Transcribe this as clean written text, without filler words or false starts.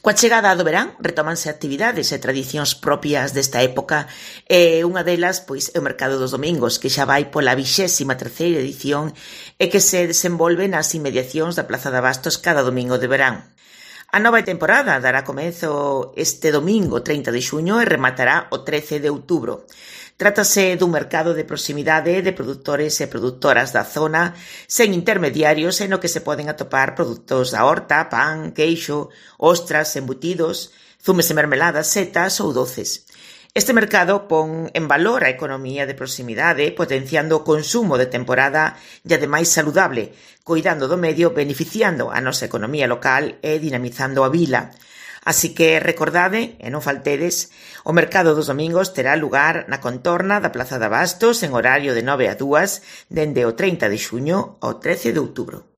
Coa chegada do verán retómanse actividades e tradicións propias desta época e unha delas é o Mercado dos Domingos, que xa vai pola 23ª edición e que se desenvolve nas inmediacións da Praza de Abastos cada domingo de verán. A nova temporada dará comezo este domingo 30 de xuño e rematará o 13 de outubro. Trátase dun mercado de proximidade de produtores e produtoras da zona sen intermediarios e no que se poden atopar produtos da horta, pan, queixo, ostras, embutidos, zumes e mermeladas, setas ou doces. Este mercado pon en valor a economía de proximidade, potenciando o consumo de temporada e ademais saludable, coidando do medio, beneficiando a nosa economía local e dinamizando a vila. Así que recordade, e non faltedes, o Mercado dos Domingos terá lugar na contorna da Praza de Abastos en horario de 9 a 2 dende o 30 de xuño ao 13 de outubro.